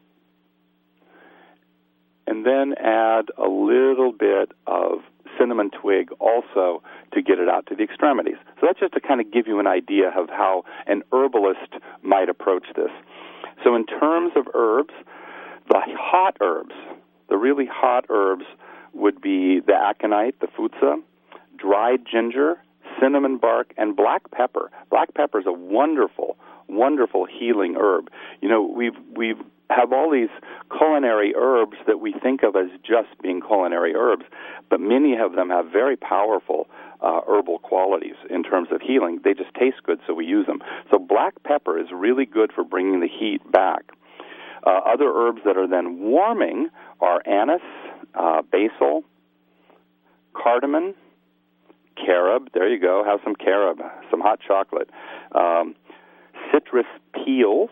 and then add a little bit of cinnamon twig also to get it out to the extremities. So that's just to kind of give you an idea of how an herbalist might approach this. So in terms of herbs, the hot herbs, the really hot herbs would be the aconite, the futsa, dried ginger, cinnamon bark, and black pepper. Black pepper is a wonderful, wonderful healing herb. You know, we've we've have all these culinary herbs that we think of as just being culinary herbs, but many of them have very powerful uh, herbal qualities in terms of healing. They just taste good, so we use them. So black pepper is really good for bringing the heat back. Uh, other herbs that are then warming are anise, uh, basil, cardamom, carob. There you go. Have some carob, some hot chocolate. Um, citrus peels,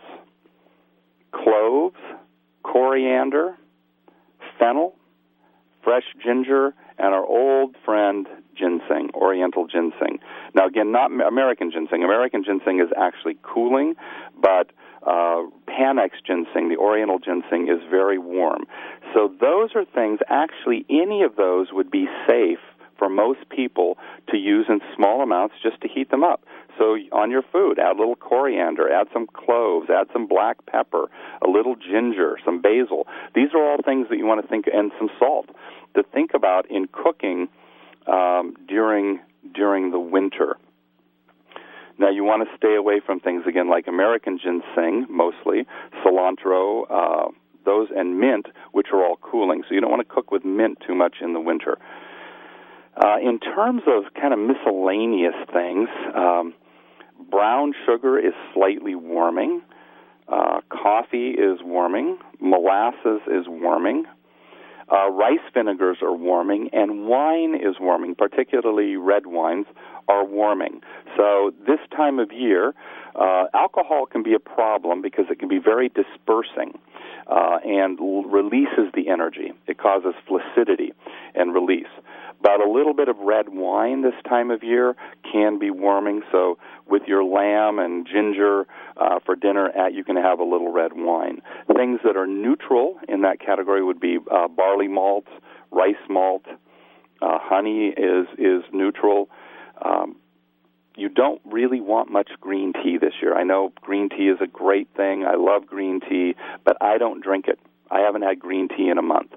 cloves, coriander, fennel, fresh ginger, and our old friend ginseng, oriental ginseng. Now, again, not American ginseng. American ginseng is actually cooling, but uh, Panax ginseng, the oriental ginseng, is very warm. So those are things, actually, any of those would be safe for most people to use in small amounts just to heat them up. So on your food, add a little coriander, add some cloves, add some black pepper, a little ginger, some basil. These are all things that you want to think, and some salt, to think about in cooking um, during during the winter. Now, you want to stay away from things, again, like American ginseng, mostly, cilantro, uh, those, and mint, which are all cooling. So you don't want to cook with mint too much in the winter. Uh, in terms of kind of miscellaneous things, um, brown sugar is slightly warming. Uh, coffee is warming. Molasses is warming. Uh, rice vinegars are warming, and wine is warming, particularly red wines are warming. So this time of year, uh, alcohol can be a problem because it can be very dispersing uh, and l- releases the energy. It causes flaccidity and release. But a little bit of red wine this time of year can be warming. So with your lamb and ginger uh, for dinner, at, you can have a little red wine. Things that are neutral in that category would be uh, barley malt, rice malt, uh, honey is is neutral. Um, you don't really want much green tea this year. I know green tea is a great thing. I love green tea, but I don't drink it. I haven't had green tea in a month.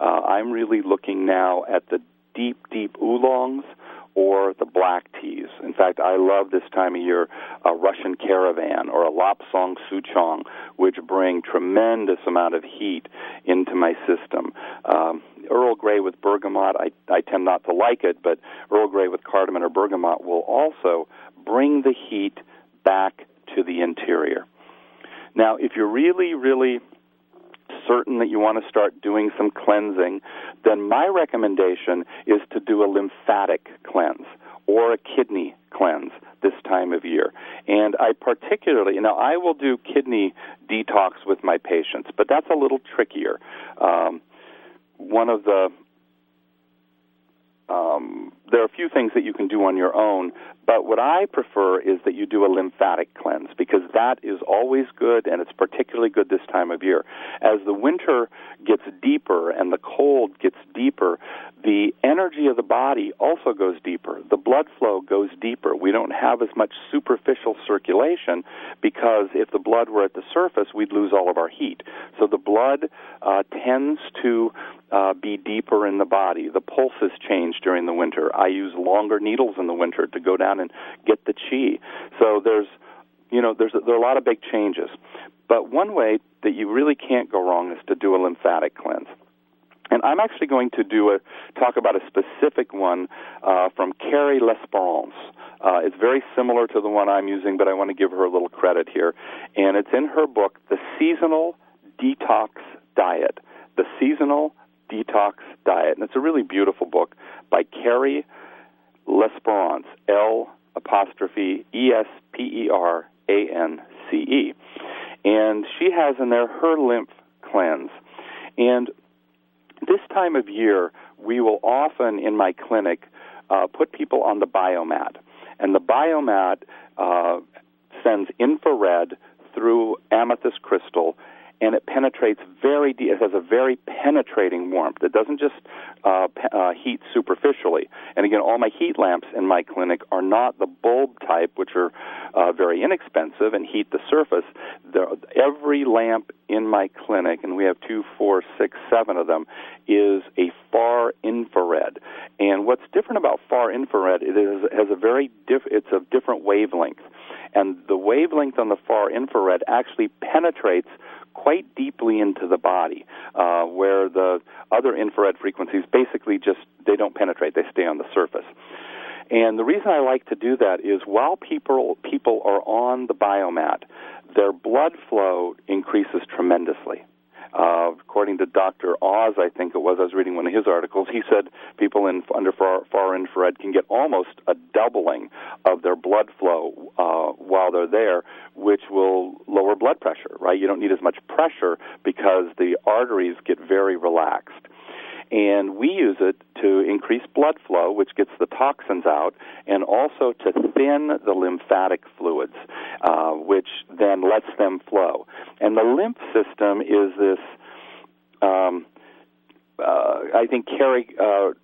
Uh, I'm really looking now at the deep, deep oolongs or the black teas. In fact, I love this time of year a Russian Caravan or a Lapsang Souchong, which bring tremendous amount of heat into my system. Um, Earl Grey with bergamot, I, I tend not to like it, but Earl Grey with cardamom or bergamot will also bring the heat back to the interior. Now, if you're really, really certain that you want to start doing some cleansing, then my recommendation is to do a lymphatic cleanse or a kidney cleanse this time of year. And I particularly, you know, I will do kidney detox with my patients, but that's a little trickier. Um, one of the Um, there are a few things that you can do on your own, but what I prefer is that you do a lymphatic cleanse, because that is always good, and it's particularly good this time of year. As the winter gets deeper and the cold gets deeper, the energy of the body also goes deeper. The blood flow goes deeper. We don't have as much superficial circulation, because if the blood were at the surface, we'd lose all of our heat. So the blood uh, tends to uh, be deeper in the body. The pulses change during the winter. I use longer needles in the winter to go down and get the chi. So there's, you know, there's a, there are a lot of big changes. But one way that you really can't go wrong is to do a lymphatic cleanse. And I'm actually going to do a talk about a specific one uh, from Carrie L'Esperance. Uh, it's very similar to the one I'm using, but I want to give her a little credit here. And it's in her book, The Seasonal Detox Diet. The Seasonal Detox Diet. And it's a really beautiful book by Carrie L'Esperance, L apostrophe E S P E R A N C E. And she has in there her lymph cleanse. And this time of year, we will often, in my clinic, uh, put people on the biomat. And the biomat uh, sends infrared through amethyst crystal, and it penetrates very deep. It has a very penetrating warmth. It doesn't just uh, pe- uh, heat superficially. And again, all my heat lamps in my clinic are not the bulb type, which are uh, very inexpensive and heat the surface. There, every lamp in my clinic, and we have two, four, six, seven of them, is a far infrared. And what's different about far infrared, it is it has a very diff- it's a different wavelength. And the wavelength on the far infrared actually penetrates quite deeply into the body, uh, where the other infrared frequencies basically just, they don't penetrate, they stay on the surface. And the reason I like to do that is while people people are on the biomat, their blood flow increases tremendously. Uh, according to Doctor Oz, I think it was, I was reading one of his articles, he said people in under far, far infrared can get almost a doubling of their blood flow uh, while they're there, which will lower blood pressure, right? You don't need as much pressure because the arteries get very relaxed. And we use it to increase blood flow, which gets the toxins out, and also to thin the lymphatic fluids, uh, which then lets them flow. And the lymph system is this, um, uh, I think Carrie uh,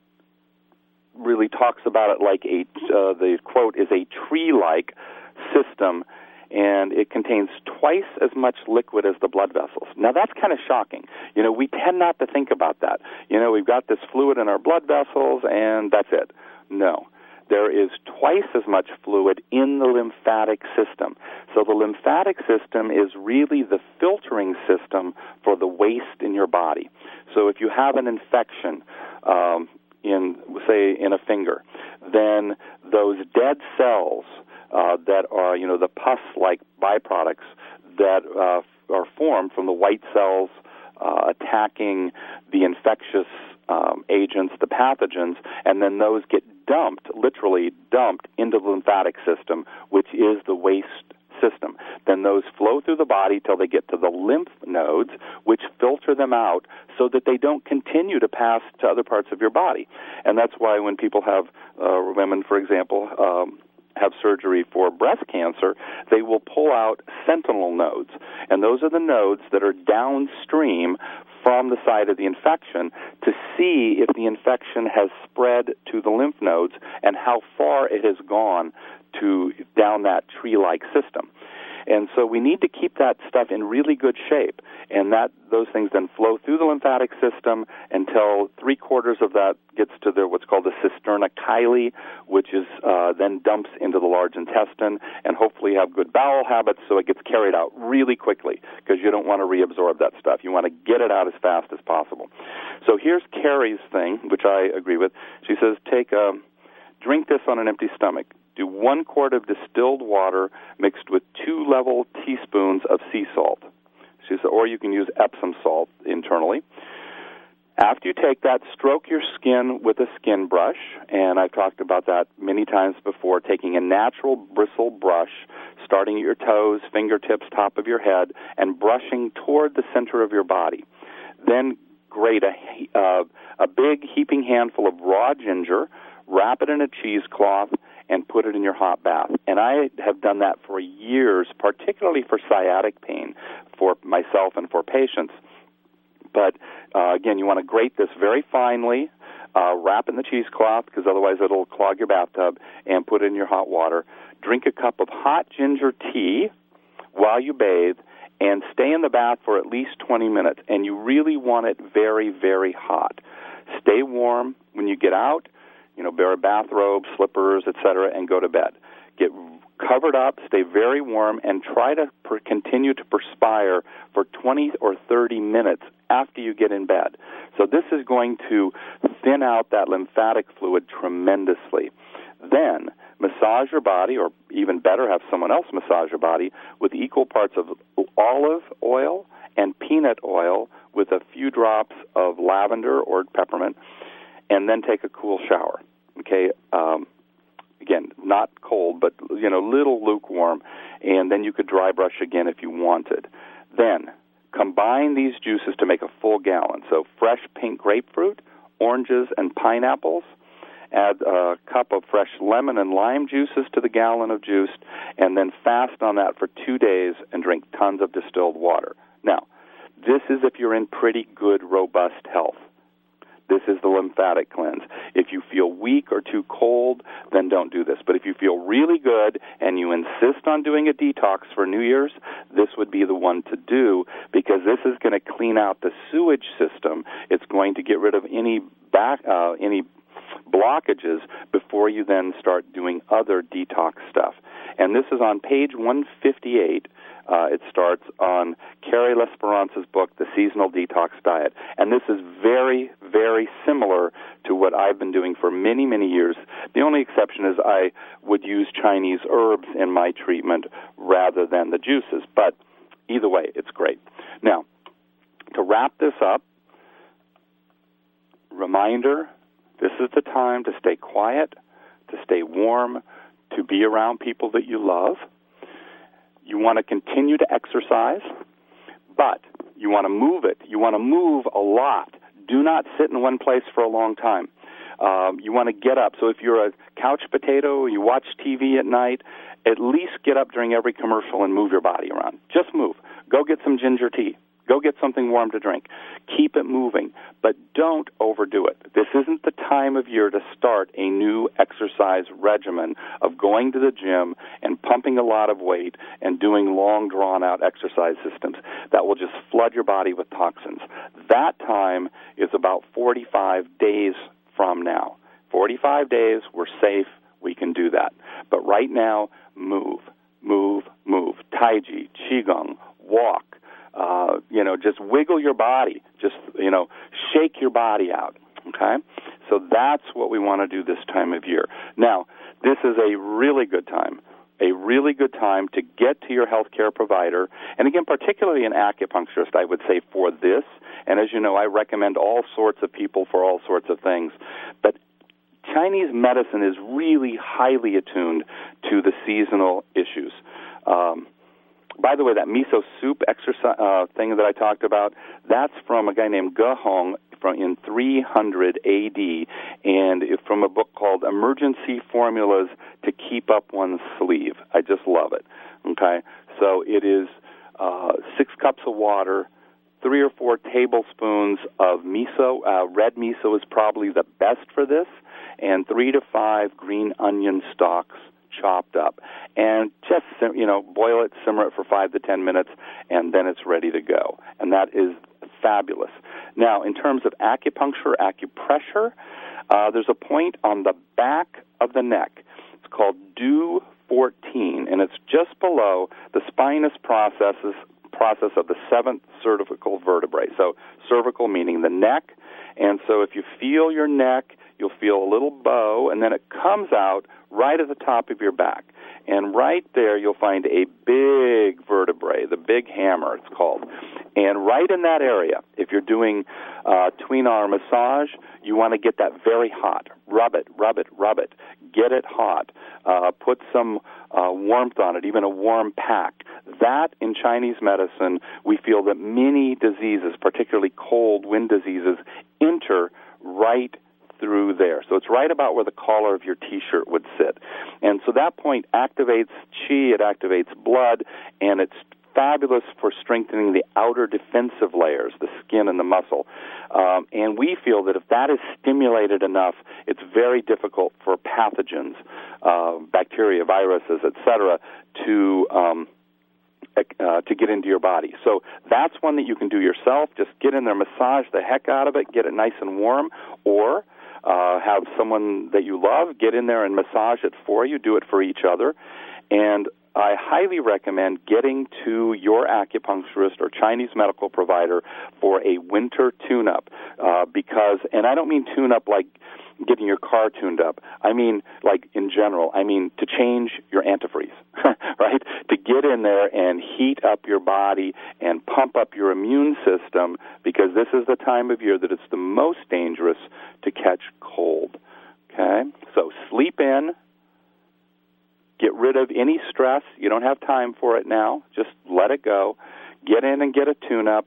really talks about it like a, uh, the quote is a tree-like system, and it contains twice as much liquid as the blood vessels. Now, that's kind of shocking. You know, we tend not to think about that. You know, we've got this fluid in our blood vessels, and that's it. No. There is twice as much fluid in the lymphatic system. So the lymphatic system is really the filtering system for the waste in your body. So if you have an infection, um, in, say, in a finger, then those dead cells Uh, that are, you know, the pus-like byproducts that uh, are formed from the white cells uh, attacking the infectious um, agents, the pathogens, and then those get dumped, literally dumped, into the lymphatic system, which is the waste system. Then those flow through the body till they get to the lymph nodes, which filter them out so that they don't continue to pass to other parts of your body. And that's why when people have, uh, women, for example, um, have surgery for breast cancer, they will pull out sentinel nodes. And those are the nodes that are downstream from the site of the infection to see if the infection has spread to the lymph nodes and how far it has gone to down that tree-like system. And so we need to keep that stuff in really good shape. And that those things then flow through the lymphatic system until three-quarters of that gets to the, what's called the cisterna chyli, which is uh, then dumps into the large intestine, and hopefully have good bowel habits so it gets carried out really quickly, because you don't want to reabsorb that stuff. You want to get it out as fast as possible. So here's Carrie's thing, which I agree with. She says, take a, drink this on an empty stomach. Do one quart of distilled water mixed with two level teaspoons of sea salt. She said, or you can use Epsom salt internally. After you take that, stroke your skin with a skin brush, and I've talked about that many times before, taking a natural bristle brush, starting at your toes, fingertips, top of your head, and brushing toward the center of your body. Then grate a, uh, a big heaping handful of raw ginger, wrap it in a cheesecloth, and put it in your hot bath. And I have done that for years, particularly for sciatic pain for myself and for patients. But, uh, again, you want to grate this very finely, uh, wrap it in the cheesecloth, because otherwise it'll clog your bathtub, and put it in your hot water. Drink a cup of hot ginger tea while you bathe, and stay in the bath for at least twenty minutes. And you really want it very, very hot. Stay warm when you get out, you know, wear a bathrobe, slippers, et cetera, and go to bed. Get covered up, stay very warm, and try to per- continue to perspire for twenty or thirty minutes after you get in bed. So this is going to thin out that lymphatic fluid tremendously. Then massage your body, or even better, have someone else massage your body with equal parts of olive oil and peanut oil with a few drops of lavender or peppermint, and then take a cool shower. Okay, um, again, not cold, but, you know, little lukewarm, and then you could dry brush again if you wanted. Then combine these juices to make a full gallon. So fresh pink grapefruit, oranges, and pineapples. Add a cup of fresh lemon and lime juices to the gallon of juice, and then fast on that for two days and drink tons of distilled water. Now, this is if you're in pretty good, robust health. This is the lymphatic cleanse. If you feel weak or too cold, then don't do this. But if you feel really good and you insist on doing a detox for New Year's, this would be the one to do, because this is going to clean out the sewage system. It's going to get rid of any back, uh, any blockages before you then start doing other detox stuff. And this is on page one fifty-eight. Uh, it starts on Carrie L'Esperance's book, The Seasonal Detox Diet. And this is very, very similar to what I've been doing for many, many years. The only exception is I would use Chinese herbs in my treatment rather than the juices. But either way, it's great. Now, to wrap this up, reminder, this is the time to stay quiet, to stay warm, to be around people that you love. You want to continue to exercise, but you want to move it. You want to move a lot. Do not sit in one place for a long time. Um, you want to get up. So if you're a couch potato, you watch T V at night, at least get up during every commercial and move your body around. Just move. Go get some ginger tea. Go get something warm to drink. Keep it moving, but don't overdo it. This isn't the time of year to start a new exercise regimen of going to the gym and pumping a lot of weight and doing long, drawn-out exercise systems. That will just flood your body with toxins. That time is about forty-five days from now. forty-five days, we're safe, we can do that. But right now, move, move, move. Taiji, Qigong, walk. Uh, you know, just wiggle your body. Just, you know, shake your body out, okay? So that's what we want to do this time of year. Now, this is a really good time, a really good time to get to your healthcare provider. And again, particularly an acupuncturist, I would say, for this. And as you know, I recommend all sorts of people for all sorts of things. But Chinese medicine is really highly attuned to the seasonal issues. Um By the way, that miso soup exercise uh, thing that I talked about, that's from a guy named Ge Hong from in three hundred A D, and it's from a book called Emergency Formulas to Keep Up One's Sleeve. I just love it. Okay, so it is uh, six cups of water, three or four tablespoons of miso. Uh, red miso is probably the best for this, and three to five green onion stalks chopped up. And just, you know, boil it, simmer it for five to ten minutes, and then it's ready to go. And that is fabulous. Now, in terms of acupuncture, acupressure, uh, there's a point on the back of the neck. It's called D fourteen, and it's just below the spinous processes, process of the seventh cervical vertebrae. So cervical meaning the neck. And so if you feel your neck, you'll feel a little bow, and then it comes out right at the top of your back. And right there you'll find a big vertebrae, the big hammer it's called. And right in that area, if you're doing uh, tween arm massage, you want to get that very hot. Rub it, rub it, rub it. Get it hot. Uh, put some uh, warmth on it, even a warm pack. That, in Chinese medicine, we feel that many diseases, particularly cold wind diseases, enter right through there. So it's right about where the collar of your T-shirt would sit. And so that point activates qi, it activates blood, and it's fabulous for strengthening the outer defensive layers, the skin and the muscle. Um, and we feel that if that is stimulated enough, it's very difficult for pathogens, uh, bacteria, viruses, et cetera, to um, uh, to get into your body. So that's one that you can do yourself. Just get in there, massage the heck out of it, get it nice and warm, or uh, have someone that you love get in there and massage it for you. Do it for each other. And I highly recommend getting to your acupuncturist or Chinese medical provider for a winter tune-up uh, because, and I don't mean tune-up like getting your car tuned up. I mean, like in general, I mean to change your antifreeze, right? To get in there and heat up your body and pump up your immune system because this is the time of year that it's the most dangerous to catch cold, okay? So sleep in. Get rid of any stress. You don't have time for it now. Just let it go. Get in and get a tune-up.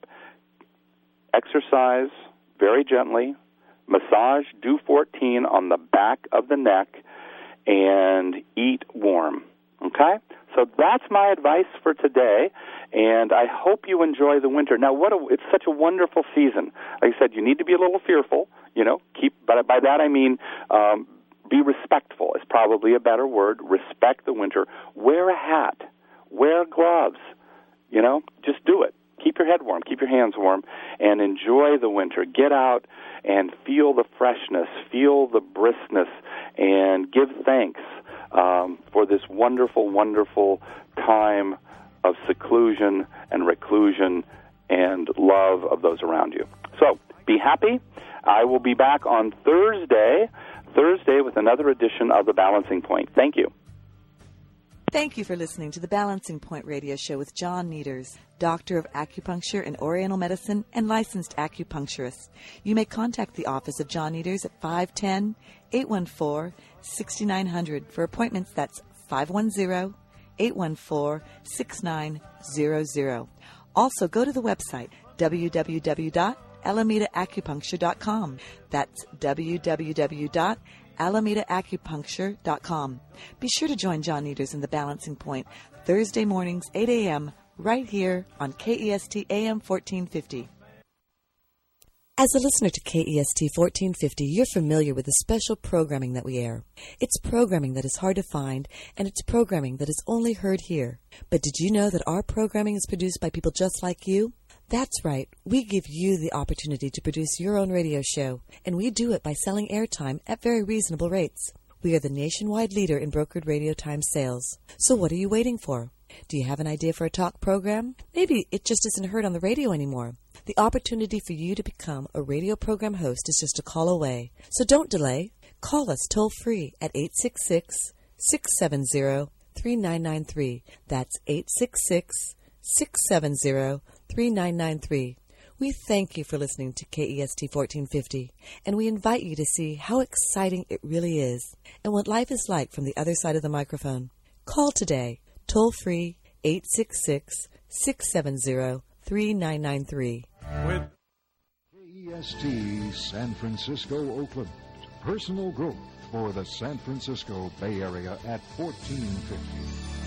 Exercise very gently. Massage D fourteen on the back of the neck. And eat warm. Okay? So that's my advice for today. And I hope you enjoy the winter. Now, what a, it's such a wonderful season. Like I said, you need to be a little fearful. You know, keep. But by that I mean um, be respectful is probably a better word. Respect the winter. Wear a hat. Wear gloves. You know, just do it. Keep your head warm. Keep your hands warm. And enjoy the winter. Get out and feel the freshness. Feel the briskness. And give thanks um, for this wonderful, wonderful time of seclusion and reclusion and love of those around you. So be happy. I will be back on Thursday. Thursday with another edition of The Balancing Point. Thank you. Thank you for listening to The Balancing Point radio show with John Nieders, Doctor of Acupuncture and Oriental Medicine and licensed acupuncturist. You may contact the office of John Nieders at five one zero, eight one four, six nine zero zero. For appointments, that's five one zero, eight one four, six nine zero zero. Also, go to the website, w w w dot alameda acupuncture dot com. That's w w w dot alameda acupuncture dot com. Be sure to join John Nieders in The Balancing Point Thursday mornings, eight a.m., right here on K E S T A M fourteen fifty. As a listener to K E S T fourteen fifty, you're familiar with the special programming that we air. It's programming that is hard to find, and it's programming that is only heard here. But did you know that our programming is produced by people just like you? That's right. We give you the opportunity to produce your own radio show, and we do it by selling airtime at very reasonable rates. We are the nationwide leader in brokered radio time sales. So what are you waiting for? Do you have an idea for a talk program? Maybe it just isn't heard on the radio anymore. The opportunity for you to become a radio program host is just a call away. So don't delay. Call us toll-free at eight six six, six seven zero, three nine nine three. That's eight six six, six seven zero, three nine nine three. We thank you for listening to K E S T fourteen fifty, and we invite you to see how exciting it really is and what life is like from the other side of the microphone. Call today, toll-free, eight six six, six seven zero, three nine nine three. With K E S T San Francisco, Oakland. Personal growth for the San Francisco Bay Area at fourteen fifty.